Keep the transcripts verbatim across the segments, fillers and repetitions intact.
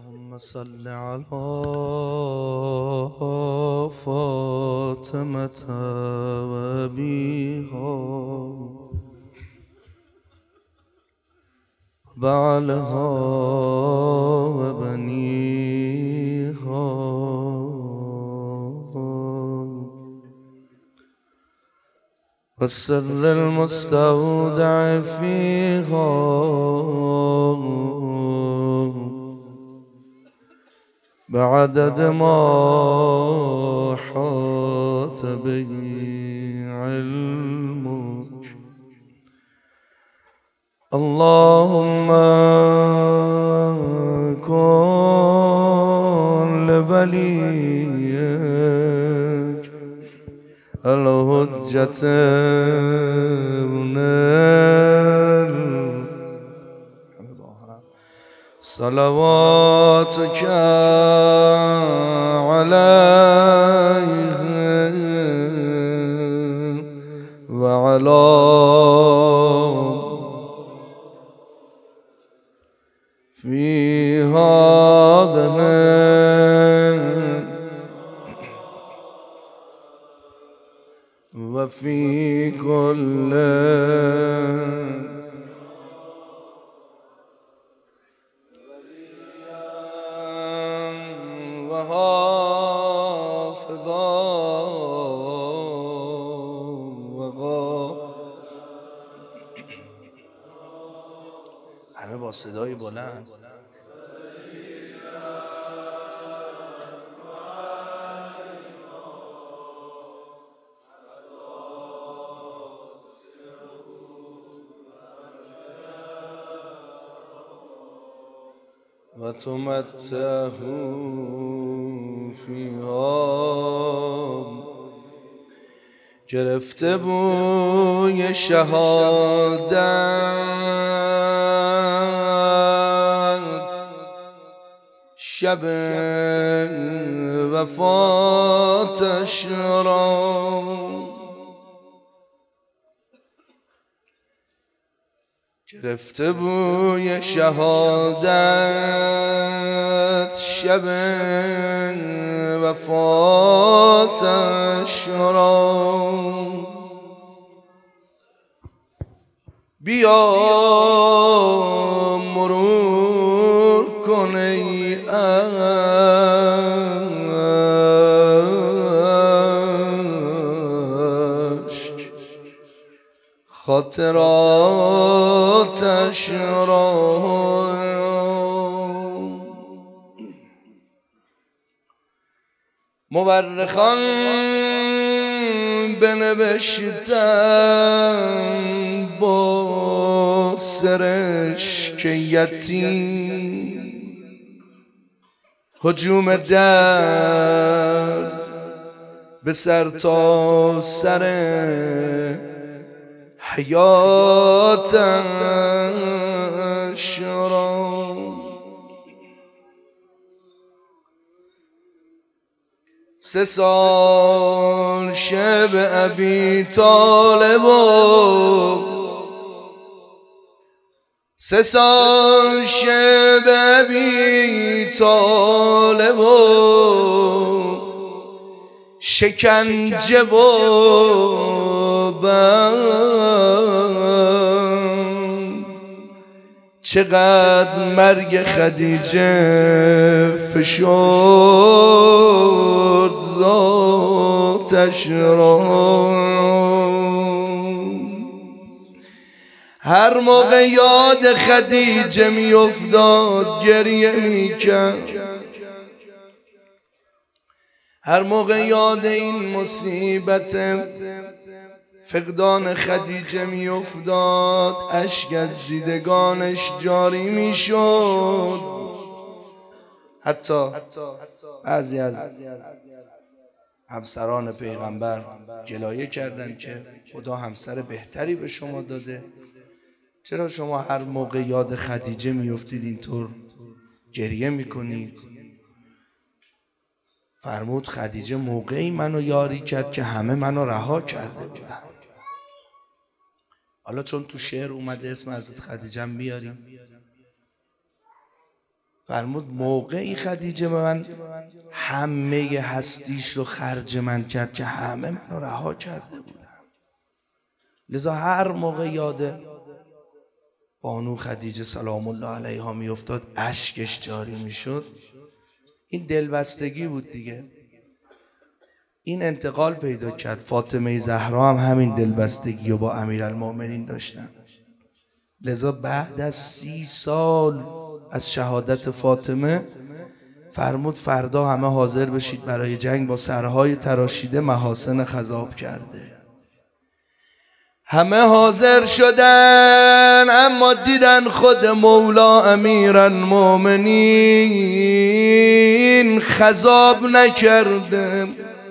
اللهم صل على فاطمة وأبيها وبعلها وبنيها والسر المستودع فيها بعدد ما حاط به علمك. اللهم كن لوليك الحجة ابن صلواتك عليه وعلى في هذا وفي كل وحافظا وغا همه با صدای بلند و تمتعه فیها گرفته بوی شهادت شب وفاتش را گرفته بوی شهادت شب وفاتش را بیا مرور کن ای عشق خاطراتش را مورخان بنوشتن با سرشک یتیم هجوم درد به سر تا سر حیاتش را سه سال شب ابی طالب سه سال شب ابی طالب شکنجه و بند چقدر مرگ خدیجه فشرد ذاتش را هر موقع یاد خدیجه می افتاد گریه می کرد هر موقع یاد این مصیبت فقدان خدیجه می افتاد اشک از دیدگانش جاری می شد. حتی بعضی از همسران پیغمبر گلایه کردند که خدا همسر بهتری به شما داده، چرا شما هر موقع یاد خدیجه می افتید اینطور گریه می کنید؟ فرمود خدیجه موقعی منو یاری کرد که همه منو رها کرده بودن. حالا چون تو شعر اومده اسم حضرت خدیجه بیاریم، فرمود موقعی خدیجه به من همه هستیش رو خرج من کرد که همه منو رها کرده بودم. لذا هر موقع یاد بانو خدیجه سلام الله علیها می افتاد اشکش جاری می شد. این دلبستگی بود دیگه. این انتقال پیدا کرد. فاطمه زهرا هم همین دلبستگی رو با امیرالمؤمنین داشتن. لذا بعد از سی سال از شهادت فاطمه فرمود فردا همه حاضر بشید برای جنگ، با سرهای تراشیده محاسن خضاب کرده. همه حاضر شدن، اما دیدن خود مولا امیرالمؤمنین خضاب نکرده.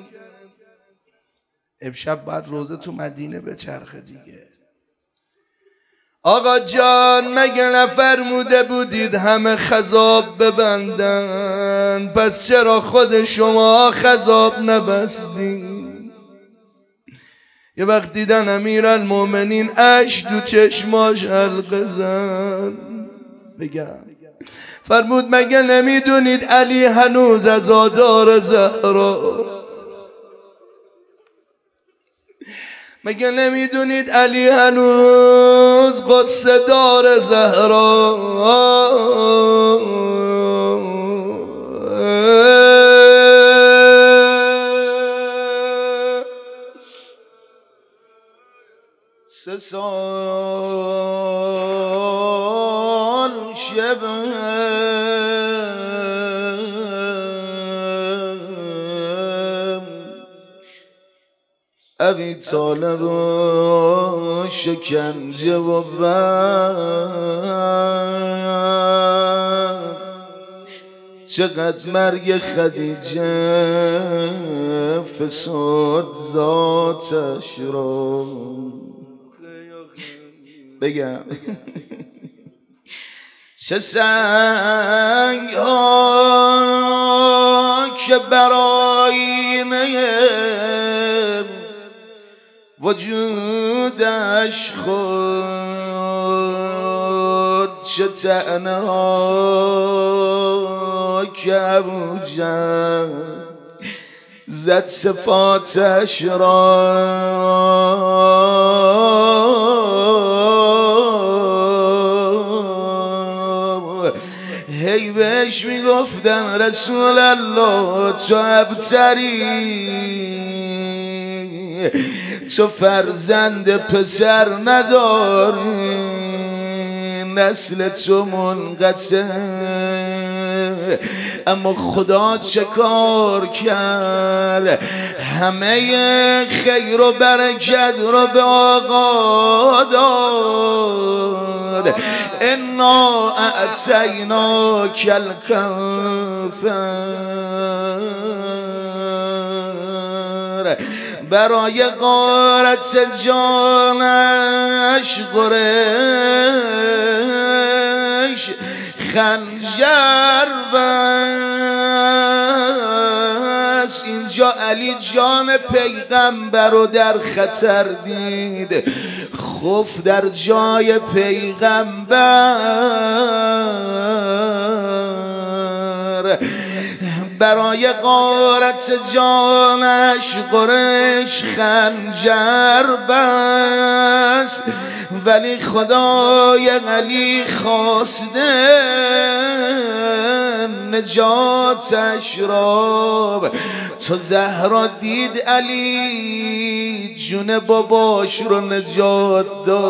امشب بعد روزه تو مدینه به چرخ دیگه. آقا جان مگه نفرموده بودید همه خضاب ببندن؟ پس چرا خود شما خضاب نبستید؟ یه وقت دیدن امیرالمؤمنین اشک تو چشماش حلقه زد. بگم فرمود مگه نمیدونید علی هنوز عزادار زهرا؟ مگه نمیدونید علی هنوز قصه دار زهرا؟ سه سال شبه ابی طالب و شکنجه و بد، چقدر مرگ خدیجه فسرد ذاتش را. بگم چه سنگ ها که برآیینه وجودش خورد، چه طعنه ها که ابوجهل زد صفاتش را. هی بهش میگفتن رسول الله تو ابتری، تو فرزند پسر نداری، نسل تو منقطع. اما خدا چه کار کرد؟ همه خیر و برکت رو به آقا داد. انا اعطیناک الکوثر. برای غارت جانش قریش خنجر بس. اینجا علی جان پیغمبر رو در خطر دید، خف در جای پیغمبر. برای غارت جانش قریش خنجر بس، ولی خدای علی خواسته نجاتش را. تو زهرا دید علی جون باباش رو نجات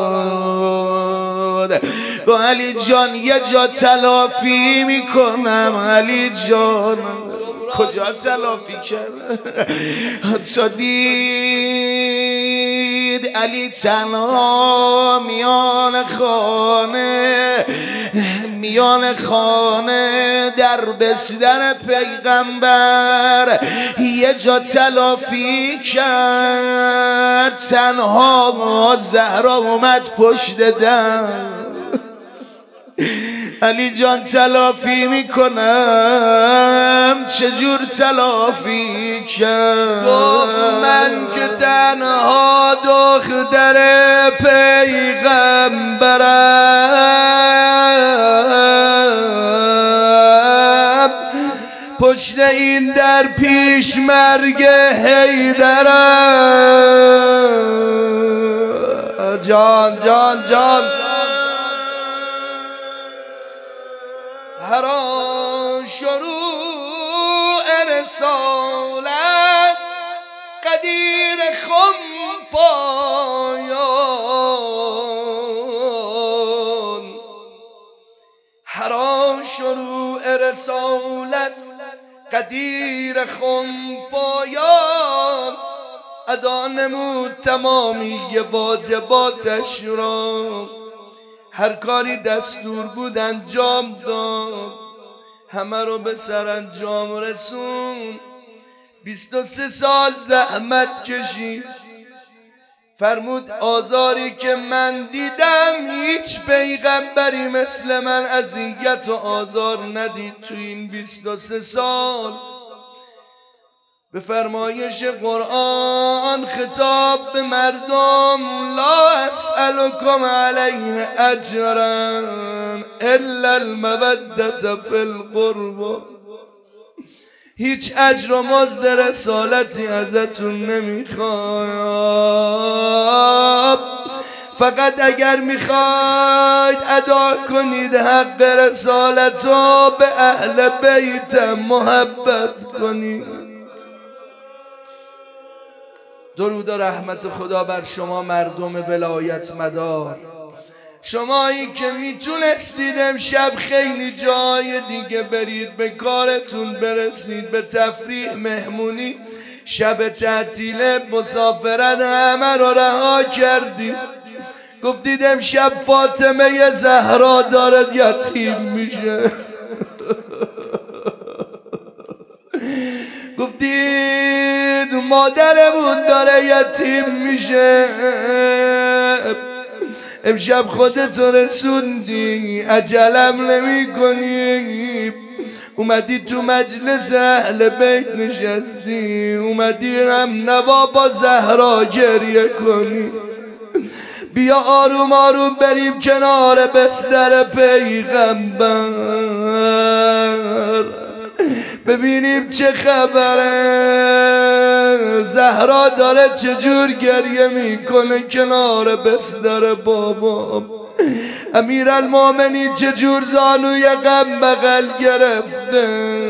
داد. با علی جان یه جا تلافی میکنم. علی جان کجا تلافی کرد؟ تا دید علی تنها میان خانه، میان خانه در بستر پیغمبر یه جا تلافی کرد. تنها زهرا اومد پشت در. علی جان تلافی میکنم. چجور تلافی کرد؟ گفت من که تنها دختر پیغمبرم، پشت این در پیش مرگ حیدره جان جان جان هر آن شروع رسالت قدیر خم پایان هر آن شروع رسالت قدیر خم پایان ادا نمود تمامی واجباتش را هر کاری دستور بود انجام داد همه رو به سرانجام رسون بیست و سه سال زحمت کشید فرمود آزاری که من دیدم هیچ پیغمبری مثل من اذیت و آزار ندید تو این بیست و سه سال به فرمایش قرآن خطاب به مردم لا اسألكم علیه اجرا الا المودة فی القربى هیچ اجر و مزد رسالتی ازتون نمیخوام فقط اگر میخواید ادا کنید حق رسالتو به اهل بیت محبت کنید. درود و رحمت خدا بر شما مردم ولایت مدار، شمایی که میتونستید امشب خیلی جای دیگه برید به کارتون برسید، به تفریح، مهمونی، شب تعطیل، مسافرت، همه رو رها کردید. گفتید امشب فاطمه زهرا دارد یتیم میشه. گفتید مادرمون داره یتیم میشه. امشب خودتو رسوندی، عجلم نمی کنی، اومدی تو مجلس اهل بیت نشستی، اومدی هم نوا با زهرا گریه کنی. بیا آروم آروم بریم کنار بستر پیغمبر ببینیم چه خبره. زهرا داره چجور گریه میکنه کنار بستر بابا. امیرالمومنین چجور زانوی غم بغل گرفته.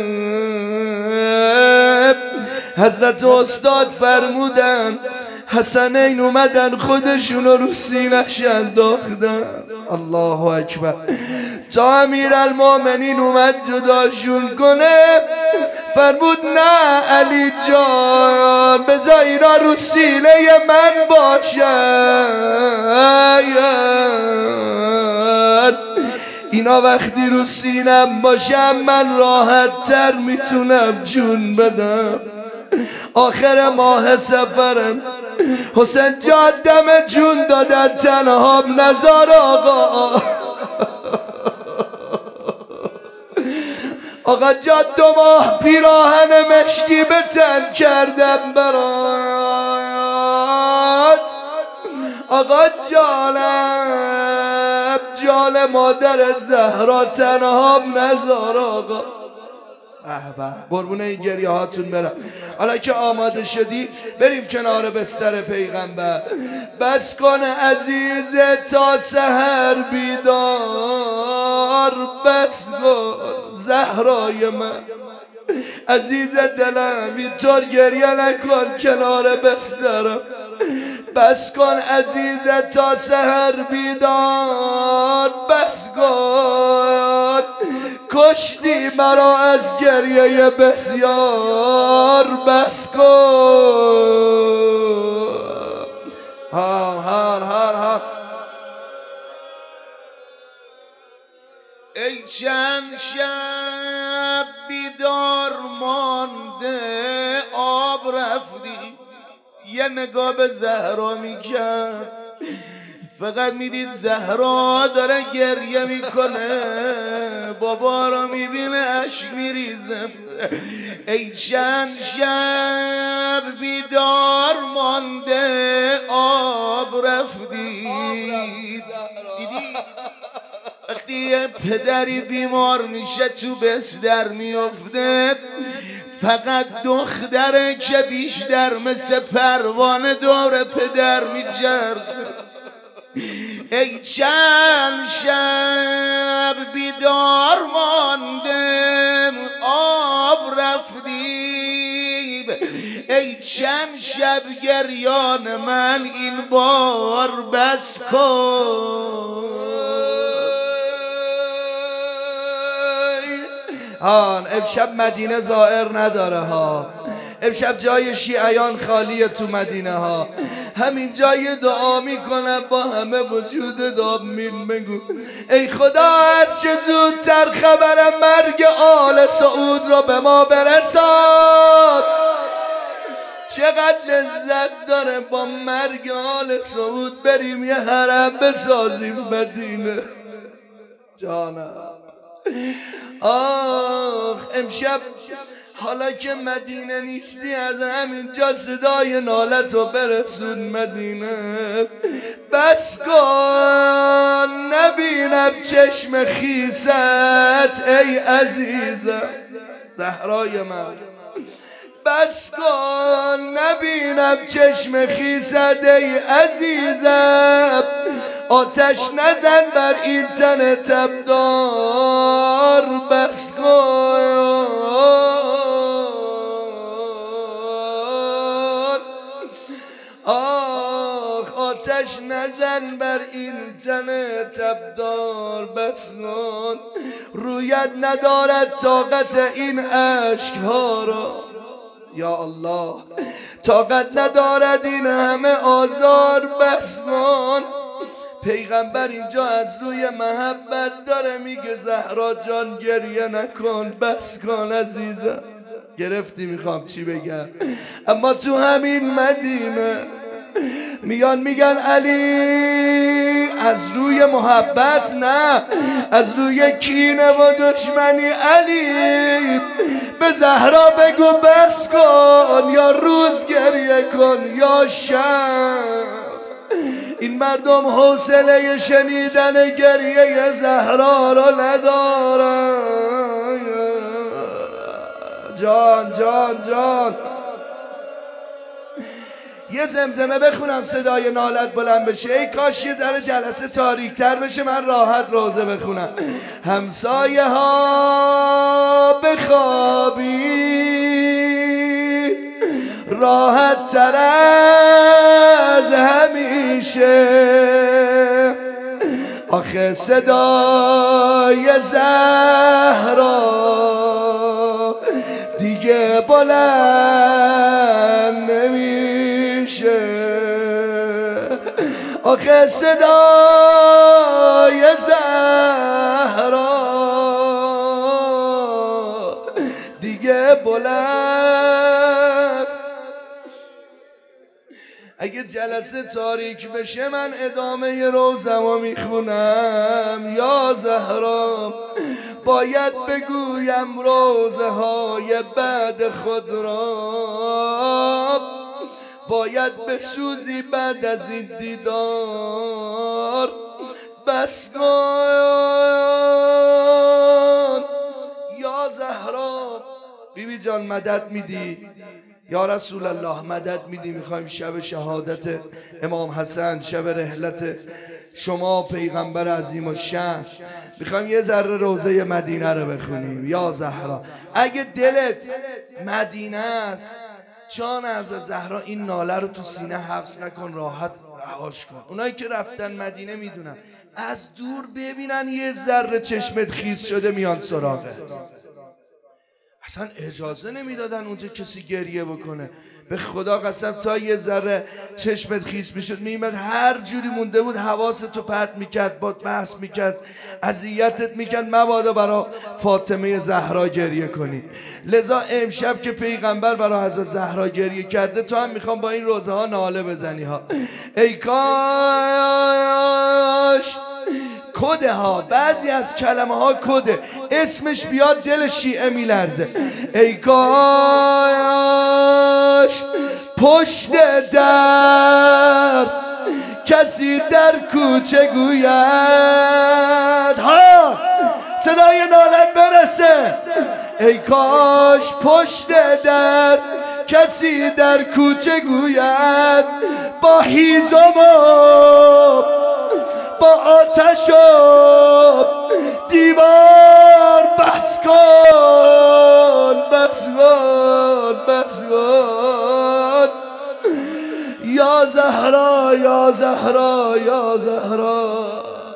حضرت استاد فرمودن حسنین اومدن خودشونو رو سینه‌ش انداختن. الله اکبر. تا امیرالمومنین اومد جداشون کنه فرمود نه علی جان بذار اینا رو سینه من باشن، اینا وقتی رو سینم باشن من راحت تر میتونم جون بدم. آخر ماه سفرم حسین جان دم جون دادن تنهام نزار آقا. آقا جان دو ماه پیراهن مشکی به تن کردم برات. آقا جانم جان مادر زهرا تنهام نزار آقا. احبه قربونه این گریه هاتون برم. حالا که آماده شدی بریم کنار بستر پیغمبر. بس کن عزیز تا سحر بیدار، بس کن زهرای من عزیز دلم اینطور گریه نکن کنار بسترم. بس کن عزیز تا سحر بیدار، بس کن کشتی مرا از گریه بسیار. بس کن هار هار هار هار. ای چند شب بیدار مانده آب رفتی، یه نگاه به زهرا میکرد، فقط میدید زهرا داره گریه میکنه، بابا رو میبینه اشک میریزه. ای چند شب بیدار مانده آب رفتی، دیدی وقتی وقتی پدری بیمار میشه تو بستر میفته، فقط دختره که بیشتر مثل پروانه دور پدر میگرده. ای چند شب بیدار ماندم آب رفتیم، ای چند شب گریان من این بار بس کن. آن امشب مدینه زائر نداره ها، امشب جای شیعیان خالیه تو مدینه ها. همین جای دعا میکنم با همه وجود دامین بگو ای خدا هر چه زودتر خبر مرگ آل سعود رو به ما برسان. چقدر لذت داره با مرگ آل سعود بریم یه حرم بسازیم مدینه. جانم آخ امشب حالا که مدینه نیستی از همینجا صدای نالتو برسون مدینه. بس کن نبینم چشم خیست ای عزیزم زهرای من، بس کن نبینم چشم خیست ای عزیزم. آتش نزن بر این تن تبدار، بس کن آخ آتش نزن بر این تن تبدار، بس کن رویت ندارد طاقت این عشق ها را. یا الله طاقت ندارد این همه آزار، بس کن. پیغمبر اینجا از روی محبت داره میگه زهرا جان گریه نکن، بس کن عزیزم. گرفتی میخوام چی بگم، اما تو همین مدینه میان میگن علی از روی محبت نه، از روی کینه و دشمنی علی به زهرا بگو بس کن، یا روز گریه کن یا شب. این مردم حوصله شنیدن گریه زهرا رو ندارن. جان جان جان یه زمزمه بخونم صدای نالت بلند بشه. ای کاش یه ذره جلسه تاریک تر بشه من راحت روزه بخونم. همسایه ها بخوابی راحت تر از همیشه، آخه صدای زهرا دیگه بلند نمیشه، آخه صدای زهرا دیگه بلند. اگه جلسه تاریک بشه من ادامه روزمو میخونم. یا زهرا باید بگویم روزه های بعد خود را، باید بسوزی بعد از این دیدار، بس کن یا زهرا. بیبی جان مدد میدی یا رسول الله، مدد میدی. میخوایم شب شهادت امام حسن، شب رحلت شما پیغمبر عظیم الشأن، میخوایم یه ذره روزه مدینه رو بخونیم. یا زهرا اگه دلت مدینه است جان از زهرا این ناله رو تو سینه حبس نکن، راحت رهاش کن. اونایی که رفتن مدینه میدونن از دور ببینن یه ذره چشمت خیس شده میان سراغت. اصلا اجازه نمیدادن اونجا کسی گریه بکنه. به خدا قسم تا یه ذره چشمت خیس میشد میمد هر جوری مونده بود حواستو پرت میکرد، با بحث میکرد، اذیتت میکرد، مبادا برا فاطمه زهرا گریه کنی. لذا امشب که پیغمبر برا حضرت زهرا گریه کرده تو هم میخوام با این روزه ها ناله بزنی ها. ای کاش کده ها، بعضی از کلمه ها کده، اسمش بیاد دل شیعه میلرزه. ای کاش پشت در کسی در کوچه گوید ها صدای نالت برسه. ای کاش پشت در کسی در کوچه گوید با هیزم با آتش و دیوار بس کن بس کن بس کن یا زهرا یا زهرا یا زهرا.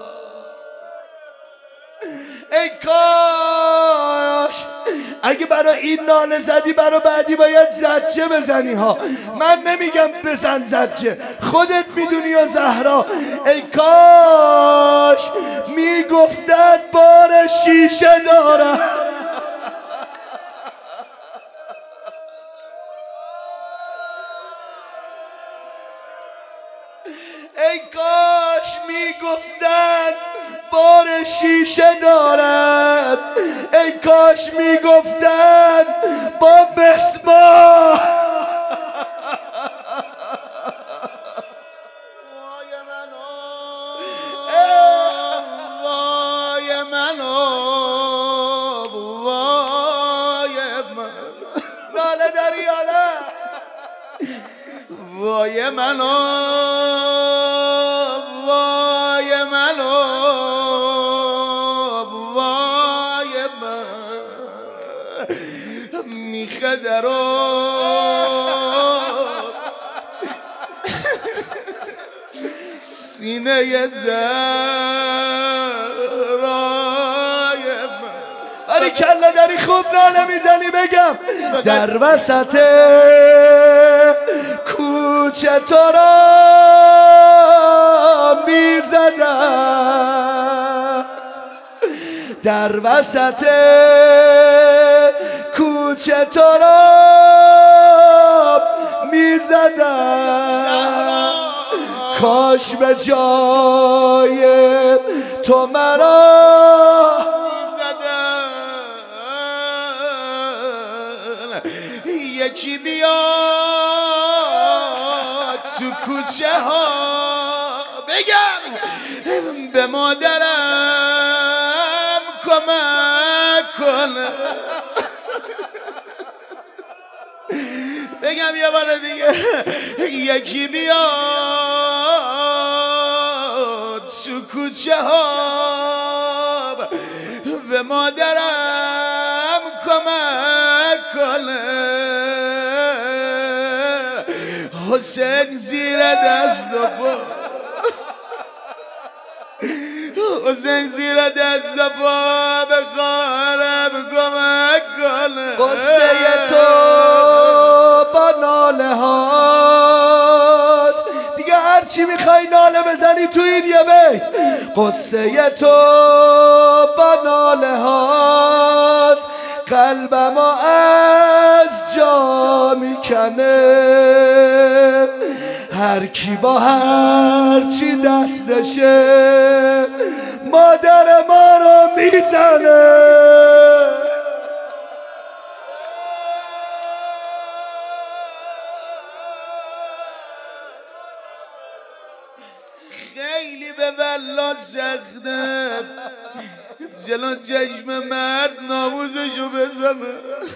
ای کاش اگه برای این ناله زدی برای بعدی باید زجه بزنی ها. من نمیگم بزن زجه، خودت میدونی یا زهرا. ای کاش میگفتن بار شیشه دارم. ای کاش میگفتن بار شیشه دارد. ای کاش میگفتن با مصباح. وای منو وای منو وای من ناله داری یا نه؟ وای منو وای منو وای من میخه درو سینه زهرای من. ولی کله داری خوب ناله میزنی. بگم در وسط کوچه تو را میزدم، در وسط کوچه تو را میزدم. کاش به جای تو مرا میزدن. یکی بیاد تو کوچه ها بگم به مادرم کمک کنه. بگم یه بار دیگه یکی بیاد تو کوچه ها به مادرم کمک کنه. حسین زیر دست و پا حسین زیر دست و پا به خواهرم کمک کنه. قصه تو با ناله هات دیگه هرچی میخوای ناله بزنی تو این یه بیت. قصه تو با ناله هات قلبمو از جا میکنه. هر کی با هر چی دستشه مادر ما رو میزنه. خیلی به والله سخته جلو چشم مرد ناموزشو بزنه.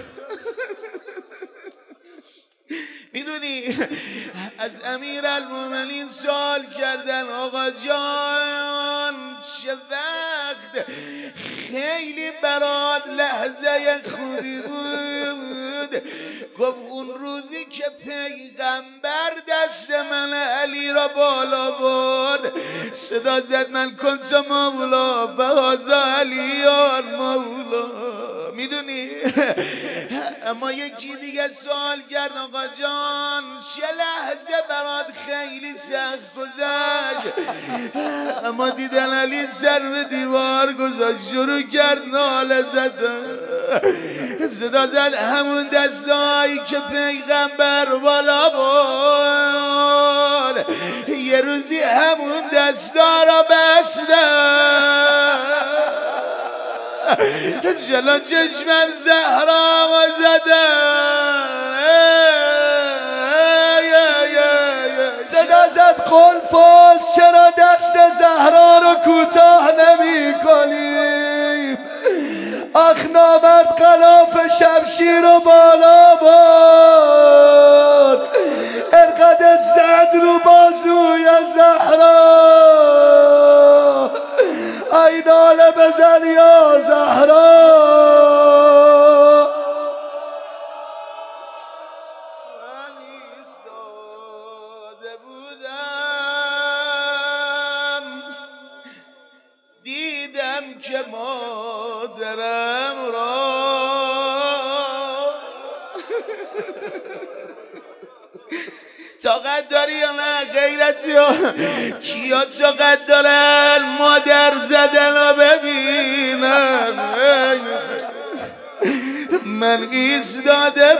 میدونی از امیرالمومنین سوال کردن آقا جان چه وقت خیلی برات لحظه خوبی بود؟ گفت اون روزی که پیغمبر دست من علی را بالا برد صدا زد من کنت مولا فهذا علیان مولا. میدونی اما یکی دیگه سوال کرد آقا جان چه لحظه برات خیلی سخت گذشت؟ اما دیدن علی سر به دیوار گذاشت شروع کرد ناله زدن. صدا زد همون دستایی که پیغمبر بالا بود یه روزی همون دستا را بستن جلو چشمم زهرا و زدن. صدا زد قلفاز چرا دست زهرا رو کوتاه نمی کنی؟ آخ نامرد غلاف شمشیر و بالا برد انقدر زد رو بازوی زهرا ای ناله بزن یا زهرا من ایستاده بودم دیدم که مادرم را طاقت داری یا نه غیرتی ها کیا طاقت دارن مادر زدن و ببینن من ایستاده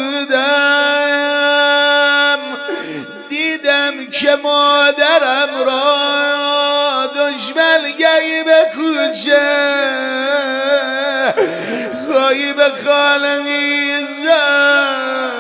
بودم دیدم که مادرم را دشمن گهی به کوچه خواهی به خانه میزن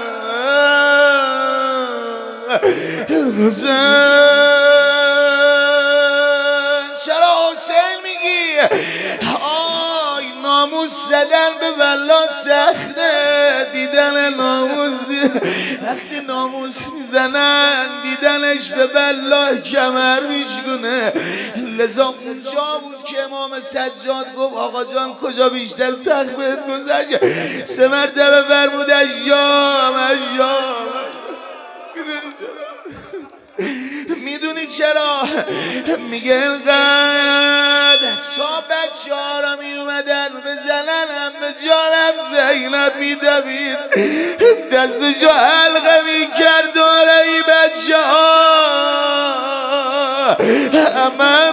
حسین چرا حسین میگی آی ناموس زدن به والله سخته دیدن ناموس وقتی ناموس میزنن دیدنش به والله کمر میشگونه لذا اونجا بود که امام سجاد گفت آقا جان کجا بیشتر سخت بهت گذشت سه مرتبه فرمود ایام ایام میدونی چرا میگه اینقدر تا بچه ها را میومدن بزننم به جانم زینب میدوید دستشو حلقه میکرد داره ای بچه ها امم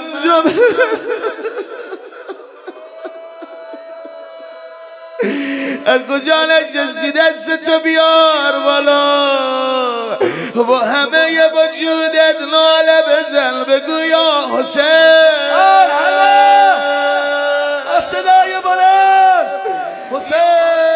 هر کجا نشستی دستتو بیار بالا با همه ی وجودت ناله بزن بگو یا حسین صدای بلند حسین